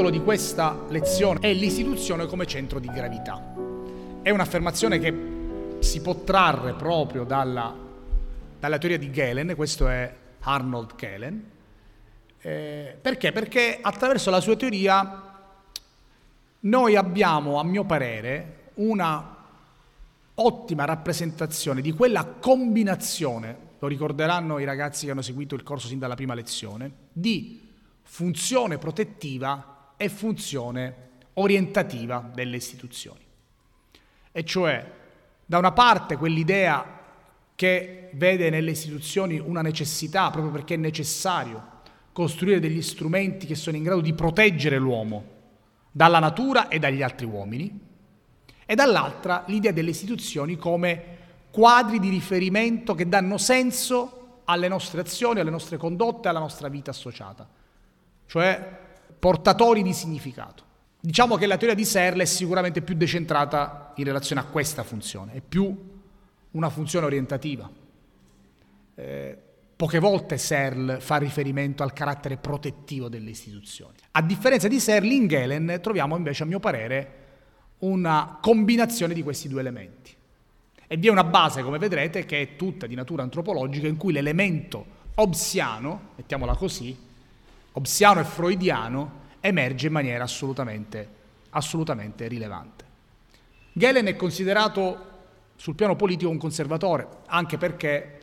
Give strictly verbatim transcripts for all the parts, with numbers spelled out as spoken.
titolo di questa lezione è l'istituzione come centro di gravità. È un'affermazione che si può trarre proprio dalla, dalla teoria di Gehlen, questo è Arnold Gehlen. Eh, perché? Perché attraverso la sua teoria noi abbiamo, a mio parere, una ottima rappresentazione di quella combinazione, lo ricorderanno i ragazzi che hanno seguito il corso sin dalla prima lezione, di funzione protettiva e funzione orientativa delle istituzioni. E cioè, da una parte quell'idea che vede nelle istituzioni una necessità, proprio perché è necessario costruire degli strumenti che sono in grado di proteggere l'uomo dalla natura e dagli altri uomini, e dall'altra l'idea delle istituzioni come quadri di riferimento che danno senso alle nostre azioni, alle nostre condotte, alla nostra vita associata, cioè portatori di significato. Diciamo che la teoria di Searle è sicuramente più decentrata in relazione a questa funzione, è più una funzione orientativa. Eh, poche volte Searle fa riferimento al carattere protettivo delle istituzioni. A differenza di Searle, in Gehlen troviamo invece, a mio parere, una combinazione di questi due elementi. E vi è una base, come vedrete, che è tutta di natura antropologica, in cui l'elemento hobbesiano, mettiamola così, hobbesiano e freudiano, emerge in maniera assolutamente, assolutamente rilevante. Gehlen è considerato sul piano politico un conservatore, anche perché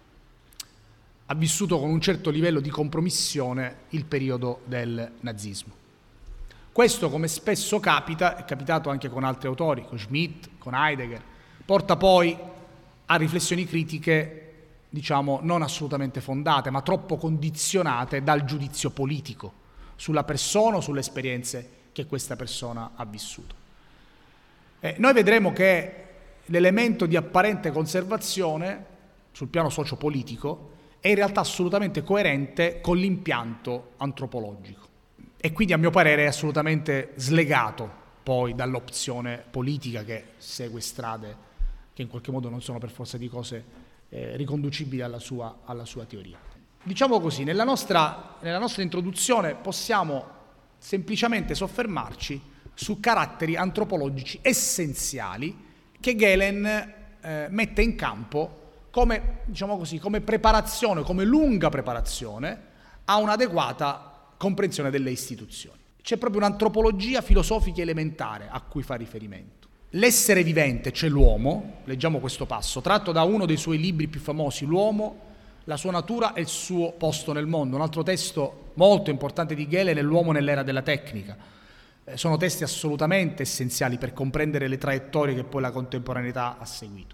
ha vissuto con un certo livello di compromissione il periodo del nazismo. Questo, come spesso capita, è capitato anche con altri autori, con Schmitt, con Heidegger, porta poi a riflessioni critiche, diciamo, non assolutamente fondate, ma troppo condizionate dal giudizio politico sulla persona o sulle esperienze che questa persona ha vissuto. Eh, noi vedremo che l'elemento di apparente conservazione sul piano sociopolitico è in realtà assolutamente coerente con l'impianto antropologico e quindi, a mio parere, è assolutamente slegato poi dall'opzione politica che segue strade che in qualche modo non sono per forza di cose eh, riconducibili alla sua, alla sua teoria. Diciamo così, nella nostra, nella nostra introduzione possiamo semplicemente soffermarci su caratteri antropologici essenziali che Gehlen eh, mette in campo come, diciamo così, come preparazione, come lunga preparazione a un'adeguata comprensione delle istituzioni. C'è proprio un'antropologia filosofica elementare a cui fa riferimento. L'essere vivente, cioè l'uomo, leggiamo questo passo, tratto da uno dei suoi libri più famosi, L'uomo, la sua natura e il suo posto nel mondo. Un altro testo molto importante di Gehlen è L'uomo nell'era della tecnica. Eh, sono testi assolutamente essenziali per comprendere le traiettorie che poi la contemporaneità ha seguito.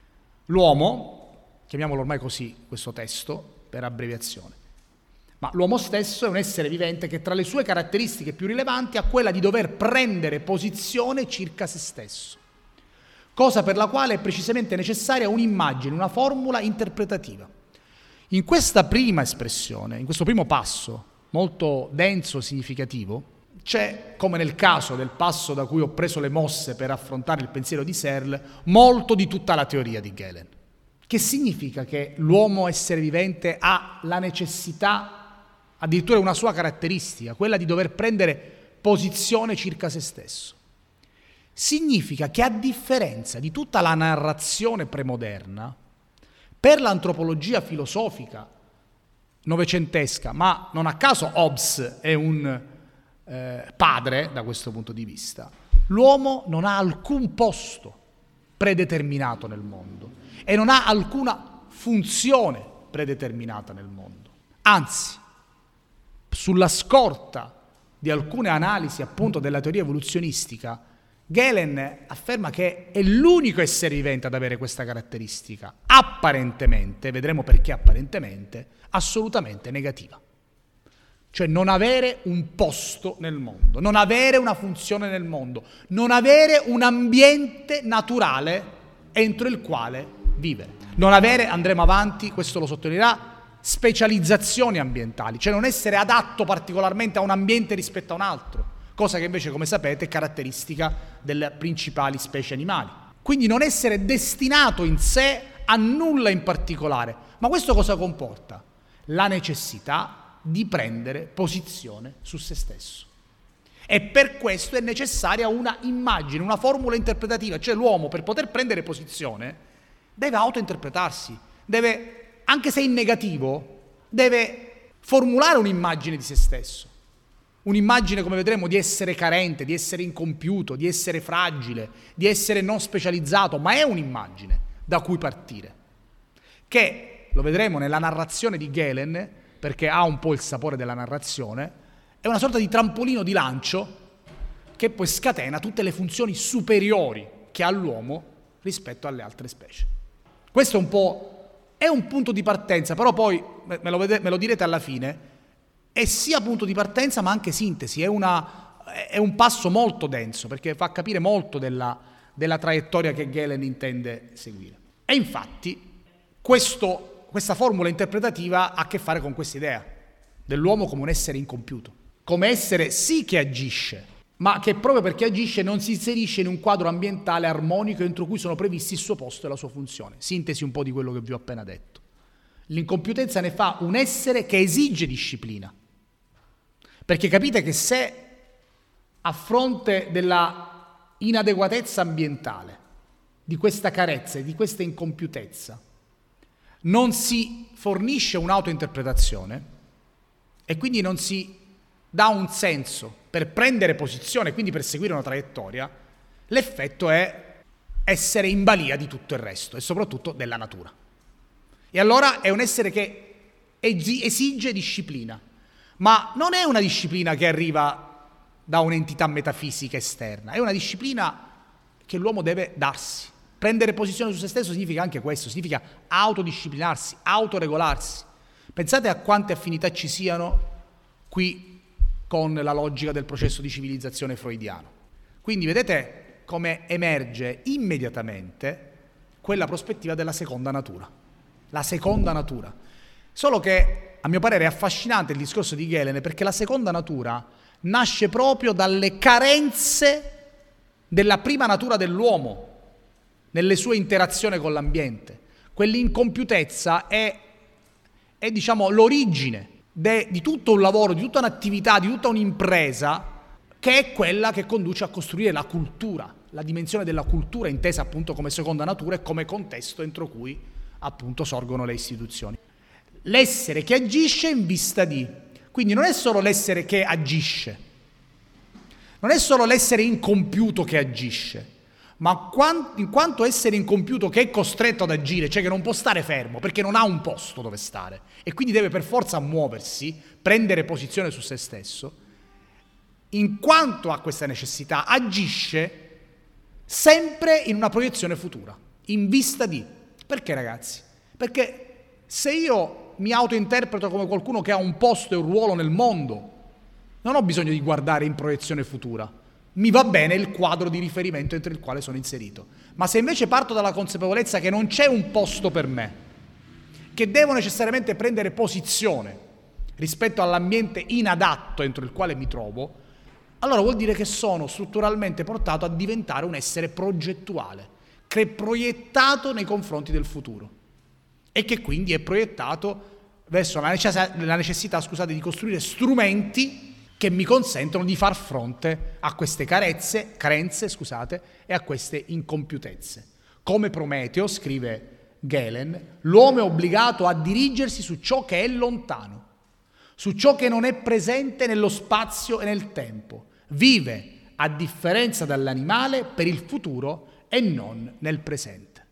L'uomo, chiamiamolo ormai così questo testo, per abbreviazione, ma l'uomo stesso è un essere vivente che tra le sue caratteristiche più rilevanti ha quella di dover prendere posizione circa se stesso, cosa per la quale è precisamente necessaria un'immagine, una formula interpretativa. In questa prima espressione, in questo primo passo, molto denso e significativo, c'è, come nel caso del passo da cui ho preso le mosse per affrontare il pensiero di Searle, molto di tutta la teoria di Gehlen. Che significa che l'uomo essere vivente ha la necessità, addirittura una sua caratteristica, quella di dover prendere posizione circa se stesso. Significa che, a differenza di tutta la narrazione premoderna, per l'antropologia filosofica novecentesca, ma non a caso Hobbes è un eh, padre da questo punto di vista, l'uomo non ha alcun posto predeterminato nel mondo e non ha alcuna funzione predeterminata nel mondo. Anzi, sulla scorta di alcune analisi appunto della teoria evoluzionistica, Gehlen afferma che è l'unico essere vivente ad avere questa caratteristica, apparentemente, vedremo perché apparentemente, assolutamente negativa. Cioè non avere un posto nel mondo, non avere una funzione nel mondo, non avere un ambiente naturale entro il quale vivere. Non avere, andremo avanti, questo lo sottolineerà, specializzazioni ambientali, cioè non essere adatto particolarmente a un ambiente rispetto a un altro, cosa che invece, come sapete, è caratteristica delle principali specie animali. Quindi non essere destinato in sé a nulla in particolare. Ma questo cosa comporta? La necessità di prendere posizione su se stesso. E per questo è necessaria una immagine, una formula interpretativa, cioè l'uomo per poter prendere posizione deve autointerpretarsi, deve, anche se in negativo, deve formulare un'immagine di se stesso. Un'immagine, come vedremo, di essere carente, di essere incompiuto, di essere fragile, di essere non specializzato, ma è un'immagine da cui partire, che, lo vedremo nella narrazione di Galen, perché ha un po' il sapore della narrazione, è una sorta di trampolino di lancio che poi scatena tutte le funzioni superiori che ha l'uomo rispetto alle altre specie. Questo è un po', è un punto di partenza, però poi, me lo, vede, me lo direte alla fine, è sia punto di partenza ma anche sintesi, è, una, è un passo molto denso, perché fa capire molto della, della traiettoria che Galen intende seguire. E infatti questo, questa formula interpretativa ha a che fare con questa idea dell'uomo come un essere incompiuto, come essere sì che agisce, ma che proprio perché agisce non si inserisce in un quadro ambientale armonico entro cui sono previsti il suo posto e la sua funzione. Sintesi un po' di quello che vi ho appena detto. L'incompiutezza ne fa un essere che esige disciplina, perché capite che se a fronte della inadeguatezza ambientale, di questa carezza e di questa incompiutezza, non si fornisce un'autointerpretazione e quindi non si dà un senso per prendere posizione, quindi per seguire una traiettoria, l'effetto è essere in balia di tutto il resto e soprattutto della natura. E allora è un essere che esige disciplina, ma non è una disciplina che arriva da un'entità metafisica esterna, è una disciplina che l'uomo deve darsi. Prendere posizione su se stesso significa anche questo, significa autodisciplinarsi, autoregolarsi. Pensate a quante affinità ci siano qui con la logica del processo di civilizzazione freudiano. Quindi vedete come emerge immediatamente quella prospettiva della seconda natura. La seconda natura. Solo che, a mio parere, è affascinante il discorso di Galen perché la seconda natura nasce proprio dalle carenze della prima natura dell'uomo nelle sue interazioni con l'ambiente. Quell'incompiutezza è, è diciamo, l'origine de, di tutto un lavoro, di tutta un'attività, di tutta un'impresa che è quella che conduce a costruire la cultura, la dimensione della cultura intesa appunto come seconda natura e come contesto entro cui appunto sorgono le istituzioni. L'essere che agisce in vista di, quindi non è solo l'essere che agisce, non è solo l'essere incompiuto che agisce, ma in quanto essere incompiuto che è costretto ad agire, cioè che non può stare fermo perché non ha un posto dove stare e quindi deve per forza muoversi, prendere posizione su se stesso, in quanto ha questa necessità agisce sempre in una proiezione futura, in vista di. Perché ragazzi? Perché se io mi autointerpreto come qualcuno che ha un posto e un ruolo nel mondo, non ho bisogno di guardare in proiezione futura. Mi va bene il quadro di riferimento entro il quale sono inserito. Ma se invece parto dalla consapevolezza che non c'è un posto per me, che devo necessariamente prendere posizione rispetto all'ambiente inadatto entro il quale mi trovo, allora vuol dire che sono strutturalmente portato a diventare un essere progettuale, che è proiettato nei confronti del futuro e che quindi è proiettato verso la necessità, la necessità scusate, di costruire strumenti che mi consentono di far fronte a queste carezze, carenze scusate, e a queste incompiutezze. Come Prometeo, scrive Galen, l'uomo è obbligato a dirigersi su ciò che è lontano, su ciò che non è presente nello spazio e nel tempo. Vive, a differenza dall'animale, per il futuro e non nel presente.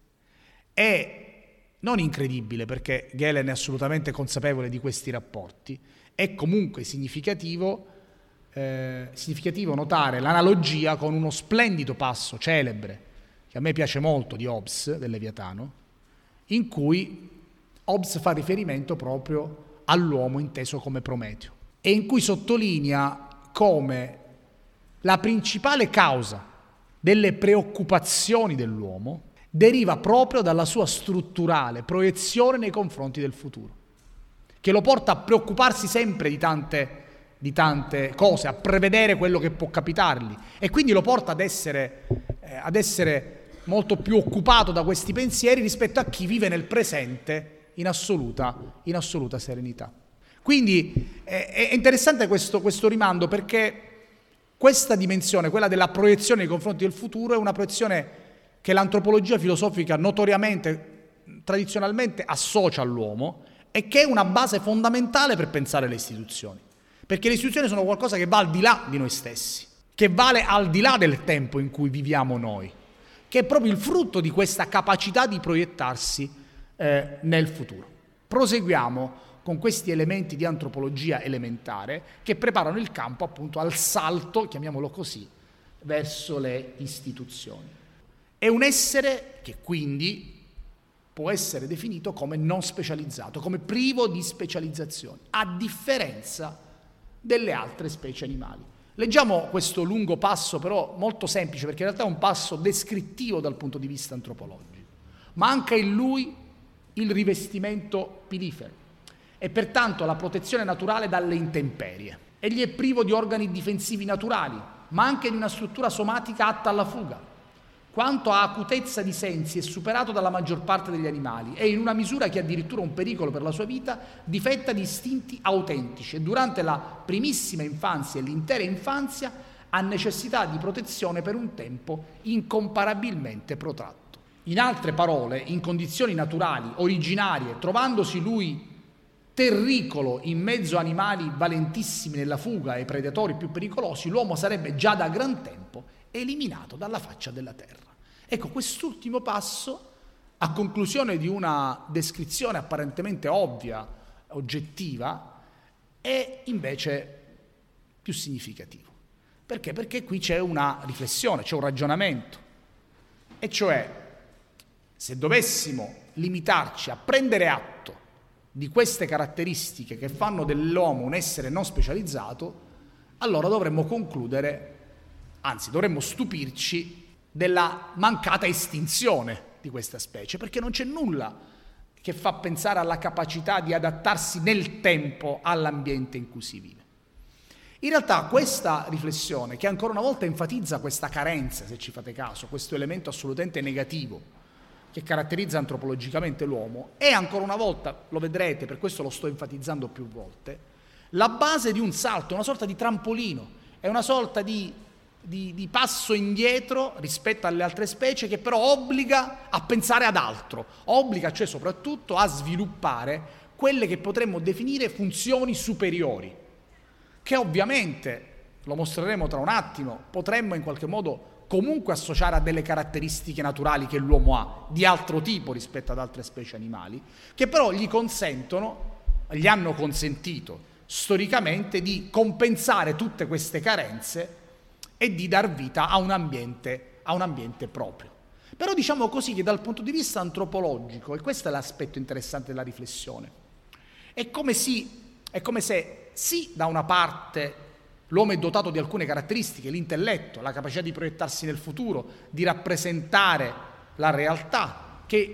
È non incredibile, perché Galen è assolutamente consapevole di questi rapporti, è comunque significativo Eh, significativo notare l'analogia con uno splendido passo celebre che a me piace molto di Hobbes, del Leviatano, in cui Hobbes fa riferimento proprio all'uomo inteso come Prometeo e in cui sottolinea come la principale causa delle preoccupazioni dell'uomo deriva proprio dalla sua strutturale proiezione nei confronti del futuro, che lo porta a preoccuparsi sempre di tante di tante cose, a prevedere quello che può capitargli e quindi lo porta ad essere, eh, ad essere molto più occupato da questi pensieri rispetto a chi vive nel presente in assoluta, in assoluta serenità. Quindi eh, è interessante questo, questo rimando perché questa dimensione, quella della proiezione nei confronti del futuro, è una proiezione che l'antropologia filosofica notoriamente, tradizionalmente associa all'uomo e che è una base fondamentale per pensare le istituzioni. Perché le istituzioni sono qualcosa che va al di là di noi stessi, che vale al di là del tempo in cui viviamo noi, che è proprio il frutto di questa capacità di proiettarsi eh, nel futuro. Proseguiamo con questi elementi di antropologia elementare che preparano il campo appunto al salto, chiamiamolo così, verso le istituzioni. È un essere che quindi può essere definito come non specializzato, come privo di specializzazioni, a differenza delle altre specie animali. Leggiamo questo lungo passo, però molto semplice, perché in realtà è un passo descrittivo dal punto di vista antropologico, ma anche in lui il rivestimento pilifero e pertanto la protezione naturale dalle intemperie. Egli è privo di organi difensivi naturali, ma anche di una struttura somatica atta alla fuga. Quanto a acutezza di sensi è superato dalla maggior parte degli animali e in una misura che è addirittura un pericolo per la sua vita, difetta di istinti autentici e durante la primissima infanzia e l'intera infanzia ha necessità di protezione per un tempo incomparabilmente protratto. In altre parole, in condizioni naturali, originarie, trovandosi lui terricolo in mezzo a animali valentissimi nella fuga e ai predatori più pericolosi, l'uomo sarebbe già da gran tempo eliminato dalla faccia della terra. Ecco, quest'ultimo passo, a conclusione di una descrizione apparentemente ovvia, oggettiva, è invece più significativo. Perché? Perché qui c'è una riflessione, c'è un ragionamento. E cioè, se dovessimo limitarci a prendere atto di queste caratteristiche che fanno dell'uomo un essere non specializzato, allora dovremmo concludere, anzi dovremmo stupirci della mancata estinzione di questa specie, perché non c'è nulla che fa pensare alla capacità di adattarsi nel tempo all'ambiente in cui si vive. In realtà questa riflessione, che ancora una volta enfatizza questa carenza, se ci fate caso, questo elemento assolutamente negativo che caratterizza antropologicamente l'uomo, è ancora una volta, lo vedrete, per questo lo sto enfatizzando più volte, la base di un salto, una sorta di trampolino, è una sorta di, di, di passo indietro rispetto alle altre specie che però obbliga a pensare ad altro, obbliga cioè soprattutto a sviluppare quelle che potremmo definire funzioni superiori, che ovviamente, lo mostreremo tra un attimo, potremmo in qualche modo comunque associare a delle caratteristiche naturali che l'uomo ha, di altro tipo rispetto ad altre specie animali, che però gli consentono, gli hanno consentito storicamente di compensare tutte queste carenze e di dar vita a un ambiente, a un ambiente proprio. Però diciamo così che dal punto di vista antropologico, e questo è l'aspetto interessante della riflessione, è come, si, è come se sì, da una parte l'uomo è dotato di alcune caratteristiche, l'intelletto, la capacità di proiettarsi nel futuro, di rappresentare la realtà, che,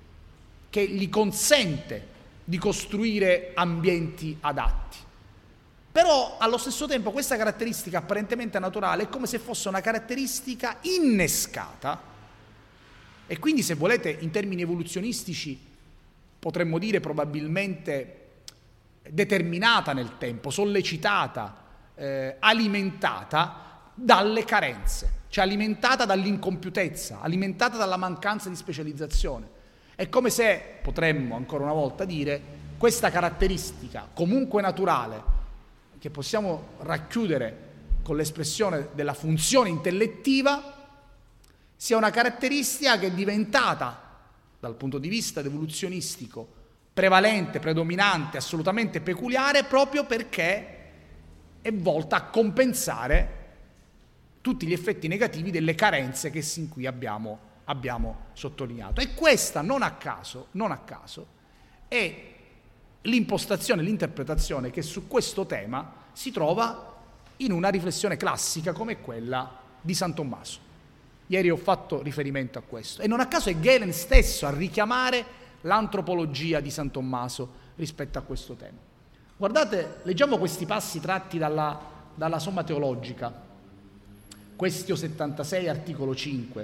che gli consente di costruire ambienti adatti. Però allo stesso tempo questa caratteristica apparentemente naturale è come se fosse una caratteristica innescata e quindi, se volete, in termini evoluzionistici potremmo dire probabilmente determinata nel tempo, sollecitata, Eh, alimentata dalle carenze, cioè alimentata dall'incompiutezza, alimentata dalla mancanza di specializzazione. È come se, potremmo ancora una volta dire, questa caratteristica comunque naturale, che possiamo racchiudere con l'espressione della funzione intellettiva, sia una caratteristica che è diventata, dal punto di vista evoluzionistico, prevalente, predominante, assolutamente peculiare, proprio perché è volta a compensare tutti gli effetti negativi delle carenze che sin qui abbiamo, abbiamo sottolineato. E questa, non a caso, non a caso, è l'impostazione, l'interpretazione che su questo tema si trova in una riflessione classica come quella di San Tommaso. Ieri ho fatto riferimento a questo. E non a caso è Galen stesso a richiamare l'antropologia di San Tommaso rispetto a questo tema. Guardate, leggiamo questi passi tratti dalla, dalla Somma Teologica, Questio settantasei, articolo cinque,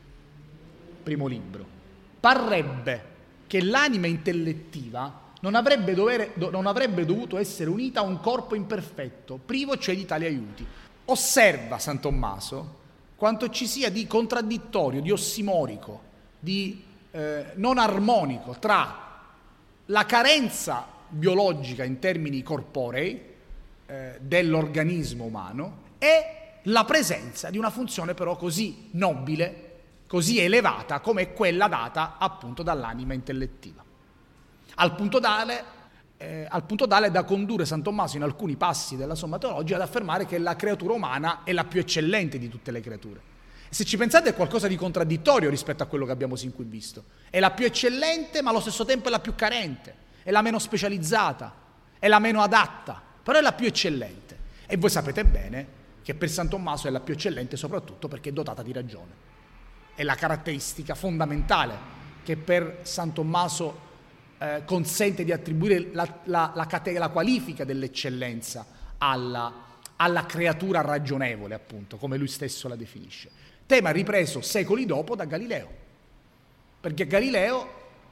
primo libro. Parrebbe che l'anima intellettiva non avrebbe, dovere, do, non avrebbe dovuto essere unita a un corpo imperfetto, privo cioè di tali aiuti. osserva San Tommaso quanto ci sia di contraddittorio, di ossimorico, di eh, non armonico tra la carenza biologica in termini corporei eh, dell'organismo umano e la presenza di una funzione però così nobile, così elevata come è quella data appunto dall'anima intellettiva. Al punto tale, eh, al punto tale da condurre San Tommaso in alcuni passi della Somma Teologica ad affermare che la creatura umana è la più eccellente di tutte le creature. E se ci pensate è qualcosa di contraddittorio rispetto a quello che abbiamo sin qui visto. È la più eccellente ma allo stesso tempo è la più carente, è la meno specializzata, è la meno adatta, però è la più eccellente. E voi sapete bene che per San Tommaso è la più eccellente soprattutto perché è dotata di ragione. È la caratteristica fondamentale che per San Tommaso eh, consente di attribuire la, la, la, cate- la qualifica dell'eccellenza alla, alla creatura ragionevole, appunto, come lui stesso la definisce. Tema ripreso secoli dopo da Galileo, perché Galileo,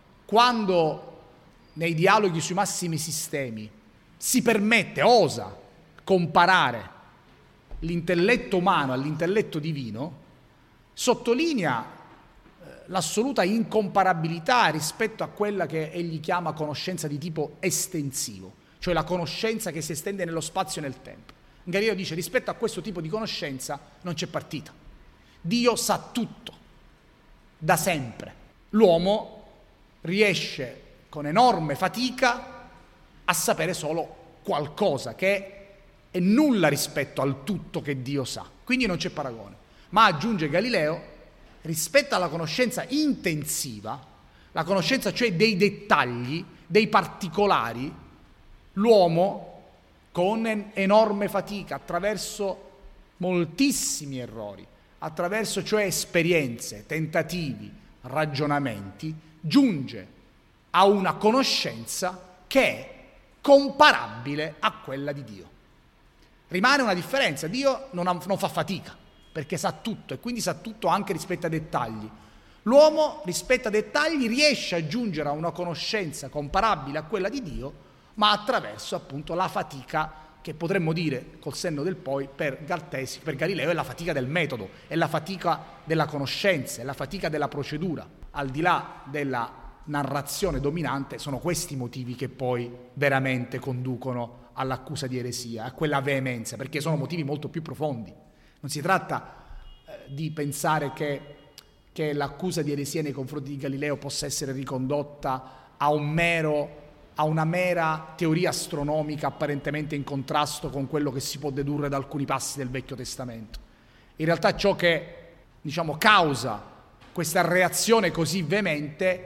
quando nei dialoghi sui massimi sistemi si permette, osa comparare l'intelletto umano all'intelletto divino, sottolinea l'assoluta incomparabilità rispetto a quella che egli chiama conoscenza di tipo estensivo, cioè la conoscenza che si estende nello spazio e nel tempo. Galileo dice: rispetto a questo tipo di conoscenza non c'è partita. Dio sa tutto, da sempre. L'uomo riesce con enorme fatica a sapere solo qualcosa che è nulla rispetto al tutto che Dio sa. Quindi non c'è paragone. Ma aggiunge Galileo, rispetto alla conoscenza intensiva, la conoscenza cioè dei dettagli, dei particolari, l'uomo con enorme fatica, attraverso moltissimi errori, attraverso cioè esperienze, tentativi, ragionamenti, giunge a una conoscenza che è comparabile a quella di Dio. Rimane una differenza, Dio non, ha, non fa fatica, perché sa tutto e quindi sa tutto anche rispetto ai dettagli. L'uomo rispetto ai dettagli riesce a giungere a una conoscenza comparabile a quella di Dio, ma attraverso appunto la fatica che potremmo dire col senno del poi per, Galtesi, per Galileo è la fatica del metodo, è la fatica della conoscenza, è la fatica della procedura. Al di là della narrazione dominante sono questi motivi che poi veramente conducono all'accusa di eresia, a quella veemenza, perché sono motivi molto più profondi. Non si tratta eh, di pensare che, che l'accusa di eresia nei confronti di Galileo possa essere ricondotta a, un mero, a una mera teoria astronomica apparentemente in contrasto con quello che si può dedurre da alcuni passi del Vecchio Testamento. In realtà ciò che, diciamo, causa questa reazione così veemente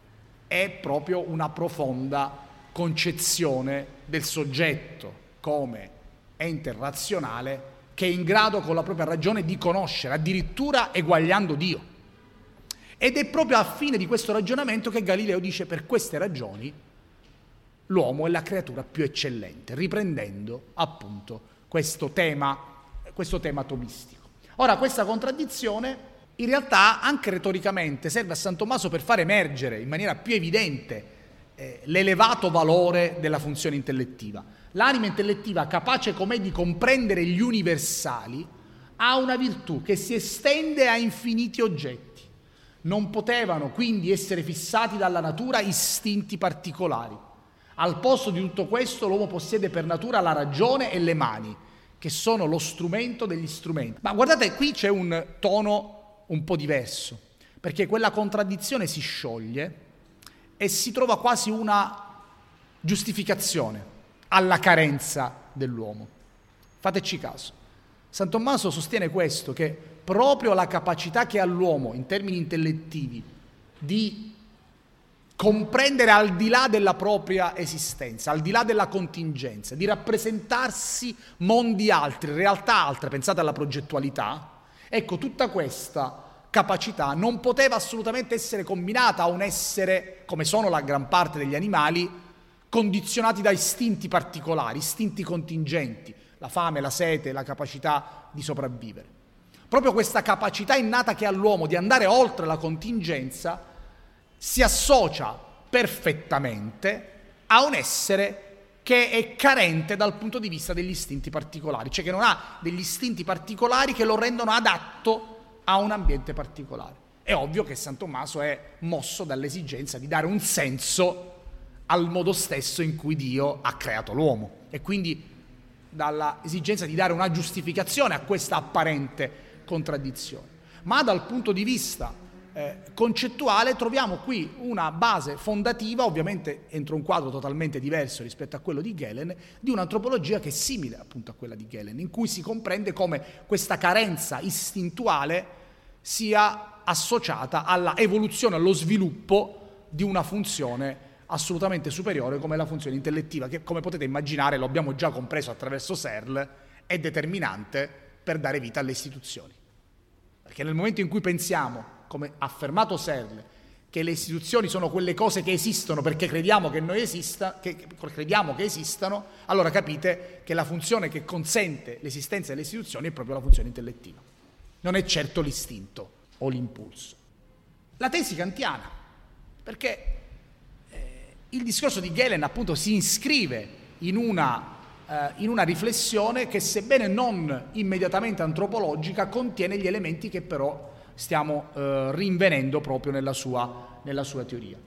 è proprio una profonda concezione del soggetto come ente razionale che è in grado con la propria ragione di conoscere, addirittura eguagliando Dio. Ed è proprio a fine di questo ragionamento che Galileo dice: per queste ragioni l'uomo è la creatura più eccellente, riprendendo appunto questo tema, questo tema tomistico. Ora, questa contraddizione in realtà anche retoricamente serve a San Tommaso per far emergere in maniera più evidente eh, l'elevato valore della funzione intellettiva. L'anima intellettiva, capace com'è di comprendere gli universali, ha una virtù che si estende a infiniti oggetti. Non potevano quindi essere fissati dalla natura istinti particolari. Al posto di tutto questo l'uomo possiede per natura la ragione e le mani, che sono lo strumento degli strumenti. Ma guardate, qui c'è un tono un po' diverso, perché quella contraddizione si scioglie e si trova quasi una giustificazione alla carenza dell'uomo. Fateci caso. San Tommaso sostiene questo, che proprio la capacità che ha l'uomo in termini intellettivi di comprendere al di là della propria esistenza, al di là della contingenza, di rappresentarsi mondi altri, realtà altre, pensate alla progettualità, ecco, tutta questa capacità non poteva assolutamente essere combinata a un essere, come sono la gran parte degli animali, condizionati da istinti particolari, istinti contingenti, la fame, la sete, la capacità di sopravvivere. Proprio questa capacità innata che ha l'uomo di andare oltre la contingenza si associa perfettamente a un essere che è carente dal punto di vista degli istinti particolari, cioè che non ha degli istinti particolari che lo rendono adatto a un ambiente particolare. È ovvio che San Tommaso è mosso dall'esigenza di dare un senso al modo stesso in cui Dio ha creato l'uomo e quindi dalla esigenza di dare una giustificazione a questa apparente contraddizione. Ma dal punto di vista eh, concettuale troviamo qui una base fondativa, ovviamente entro un quadro totalmente diverso rispetto a quello di Galen, di un'antropologia che è simile appunto a quella di Galen, in cui si comprende come questa carenza istintuale sia associata alla evoluzione, allo sviluppo di una funzione assolutamente superiore come la funzione intellettiva, che come potete immaginare, lo abbiamo già compreso attraverso Searle, è determinante per dare vita alle istituzioni. Perché nel momento in cui pensiamo, come ha affermato Searle, che le istituzioni sono quelle cose che esistono perché crediamo che noi esista, che crediamo che esistano, allora capite che la funzione che consente l'esistenza delle istituzioni è proprio la funzione intellettiva. Non è certo l'istinto o l'impulso. La tesi kantiana, perché eh, il discorso di Galen appunto si iscrive in una, eh, in una riflessione che, sebbene non immediatamente antropologica, contiene gli elementi che però stiamo eh, rinvenendo proprio nella sua, nella sua teoria.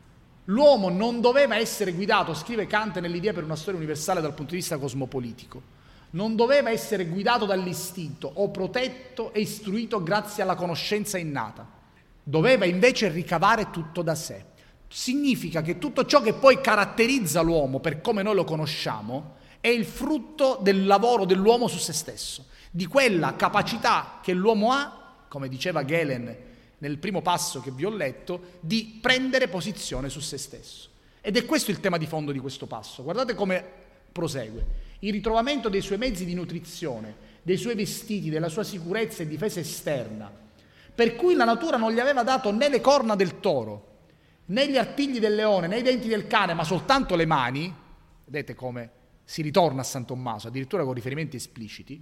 L'uomo non doveva essere guidato, scrive Kant nell'idea per una storia universale dal punto di vista cosmopolitico, non doveva essere guidato dall'istinto o protetto e istruito grazie alla conoscenza innata. Doveva invece ricavare tutto da sé. Significa che tutto ciò che poi caratterizza l'uomo per come noi lo conosciamo è il frutto del lavoro dell'uomo su se stesso, di quella capacità che l'uomo ha, come diceva Galen nel primo passo che vi ho letto, di prendere posizione su se stesso. Ed è questo il tema di fondo di questo passo. Guardate come prosegue. Il ritrovamento dei suoi mezzi di nutrizione, dei suoi vestiti, della sua sicurezza e difesa esterna, per cui la natura non gli aveva dato né le corna del toro, né gli artigli del leone, né i denti del cane, ma soltanto le mani, vedete come si ritorna a San Tommaso, addirittura con riferimenti espliciti,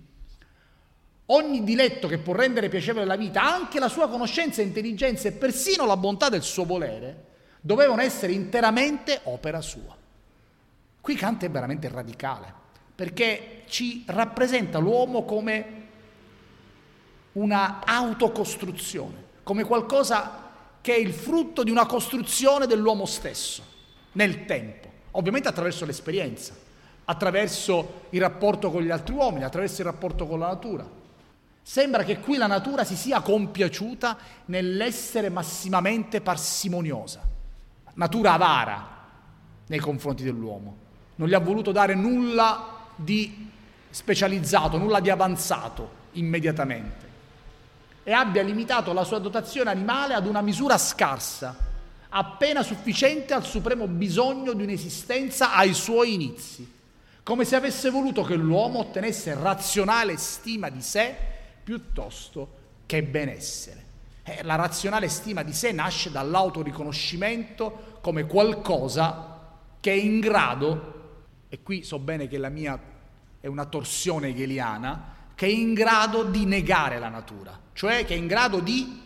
ogni diletto che può rendere piacevole la vita, anche la sua conoscenza e intelligenza e persino la bontà del suo volere, dovevano essere interamente opera sua. Qui Kant è veramente radicale, perché ci rappresenta l'uomo come una autocostruzione, come qualcosa che è il frutto di una costruzione dell'uomo stesso, nel tempo, ovviamente attraverso l'esperienza, attraverso il rapporto con gli altri uomini, attraverso il rapporto con la natura. Sembra che qui la natura si sia compiaciuta nell'essere massimamente parsimoniosa, natura avara nei confronti dell'uomo, non gli ha voluto dare nulla di specializzato, nulla di avanzato immediatamente, e abbia limitato la sua dotazione animale ad una misura scarsa, appena sufficiente al supremo bisogno di un'esistenza ai suoi inizi, come se avesse voluto che l'uomo ottenesse razionale stima di sé piuttosto che benessere. Eh, la razionale stima di sé nasce dall'autoriconoscimento come qualcosa che è in grado, e qui so bene che la mia è una torsione hegeliana, che è in grado di negare la natura, cioè che è in grado di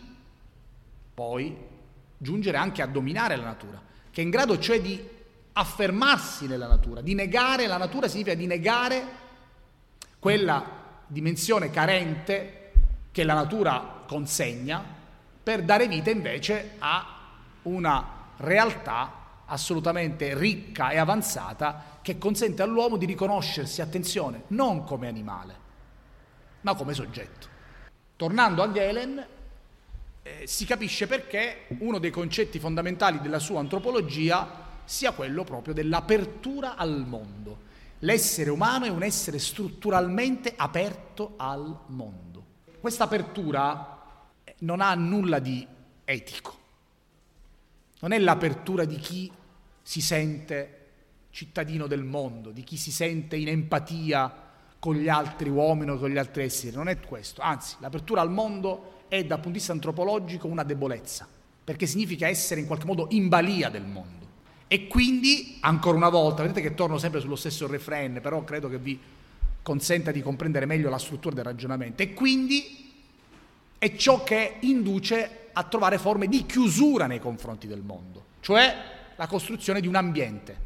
poi giungere anche a dominare la natura, che è in grado cioè di affermarsi nella natura. Di negare la natura significa di negare quella dimensione carente che la natura consegna per dare vita invece a una realtà assolutamente ricca e avanzata che consente all'uomo di riconoscersi, attenzione, non come animale, ma come soggetto. Tornando a Galen, eh, si capisce perché uno dei concetti fondamentali della sua antropologia sia quello proprio dell'apertura al mondo. L'essere umano è un essere strutturalmente aperto al mondo. Questa apertura non ha nulla di etico, non è l'apertura di chi si sente cittadino del mondo, di chi si sente in empatia con gli altri uomini o con gli altri esseri, non è questo. Anzi, l'apertura al mondo è dal punto di vista antropologico una debolezza, perché significa essere in qualche modo in balia del mondo. E quindi, ancora una volta, vedete che torno sempre sullo stesso refrain, però credo che vi consenta di comprendere meglio la struttura del ragionamento, e quindi è ciò che induce a trovare forme di chiusura nei confronti del mondo, cioè la costruzione di un ambiente,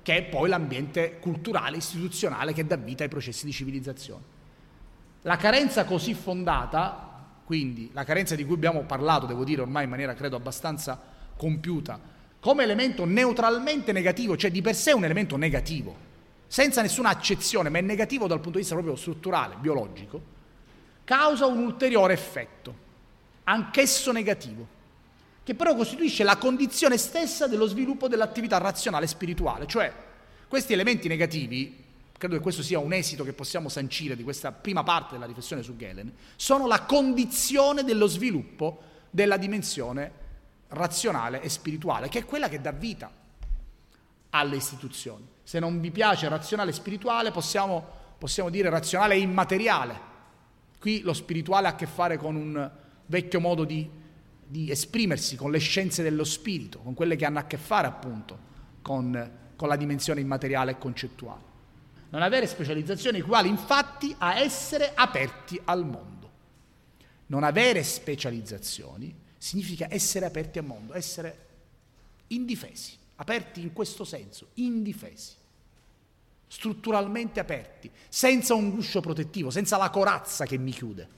che è poi l'ambiente culturale, istituzionale che dà vita ai processi di civilizzazione. La carenza così fondata, quindi la carenza di cui abbiamo parlato, devo dire ormai in maniera credo abbastanza compiuta, come elemento neutralmente negativo, cioè di per sé un elemento negativo, senza nessuna accezione, ma è negativo dal punto di vista proprio strutturale, biologico, causa un ulteriore effetto, anch'esso negativo, che però costituisce la condizione stessa dello sviluppo dell'attività razionale e spirituale. Cioè, questi elementi negativi, credo che questo sia un esito che possiamo sancire di questa prima parte della riflessione su Galen, sono la condizione dello sviluppo della dimensione razionale e spirituale, che è quella che dà vita alle istituzioni. Se non vi piace razionale e spirituale, possiamo, possiamo dire razionale e immateriale. Qui lo spirituale ha a che fare con un vecchio modo di di esprimersi, con le scienze dello spirito, con quelle che hanno a che fare appunto con, con la dimensione immateriale e concettuale. Non avere specializzazioni equivale infatti a essere aperti al mondo. Non avere specializzazioni significa essere aperti al mondo, essere indifesi, aperti in questo senso, indifesi, strutturalmente aperti, senza un guscio protettivo, senza la corazza che mi chiude.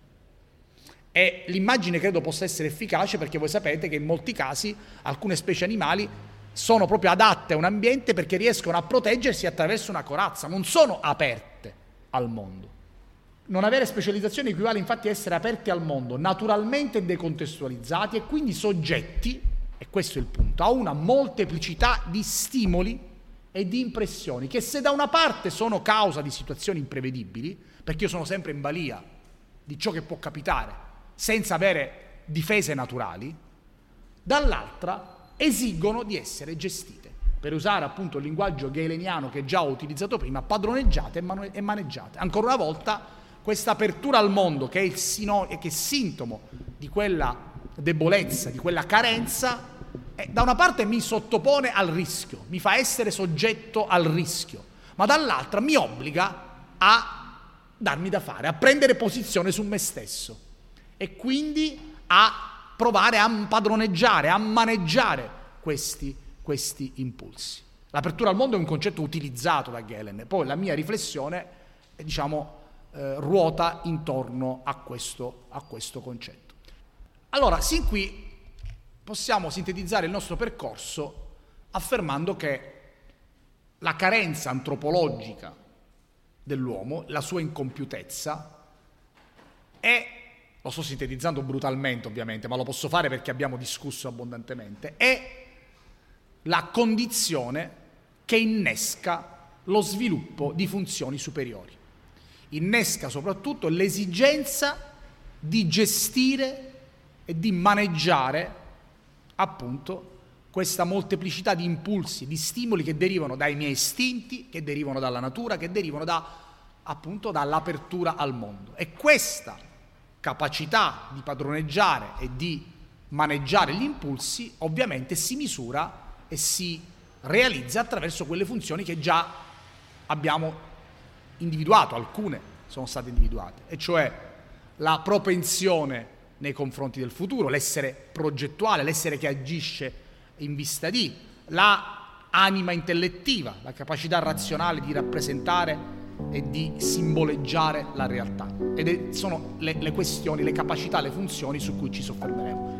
E l'immagine credo possa essere efficace perché voi sapete che in molti casi alcune specie animali sono proprio adatte a un ambiente perché riescono a proteggersi attraverso una corazza, non sono aperte al mondo. Non avere specializzazione equivale infatti a essere aperti al mondo, naturalmente decontestualizzati e quindi soggetti, e questo è il punto, a una molteplicità di stimoli e di impressioni che se da una parte sono causa di situazioni imprevedibili, perché io sono sempre in balia di ciò che può capitare, senza avere difese naturali, dall'altra esigono di essere gestite. Per usare appunto il linguaggio galeniano che già ho utilizzato prima, padroneggiate e maneggiate. Ancora una volta, questa apertura al mondo, che è, il sino- che è sintomo di quella debolezza, di quella carenza, eh, da una parte mi sottopone al rischio, mi fa essere soggetto al rischio, ma dall'altra mi obbliga a darmi da fare, a prendere posizione su me stesso. E quindi a provare a padroneggiare, a maneggiare questi, questi impulsi. L'apertura al mondo è un concetto utilizzato da Galen, poi la mia riflessione diciamo, eh, ruota intorno a questo, a questo concetto. Allora, sin qui possiamo sintetizzare il nostro percorso affermando che la carenza antropologica dell'uomo, la sua incompiutezza, è, lo sto sintetizzando brutalmente ovviamente, ma lo posso fare perché abbiamo discusso abbondantemente, è la condizione che innesca lo sviluppo di funzioni superiori. Innesca soprattutto l'esigenza di gestire e di maneggiare appunto questa molteplicità di impulsi, di stimoli che derivano dai miei istinti, che derivano dalla natura, che derivano da, appunto dall'apertura al mondo. E questa capacità di padroneggiare e di maneggiare gli impulsi ovviamente si misura e si realizza attraverso quelle funzioni che già abbiamo individuato, alcune sono state individuate, e cioè la propensione nei confronti del futuro, l'essere progettuale, l'essere che agisce in vista di, la anima intellettiva, la capacità razionale di rappresentare e di simboleggiare la realtà. Ed è, sono le, le questioni, le capacità, le funzioni su cui ci soffermeremo.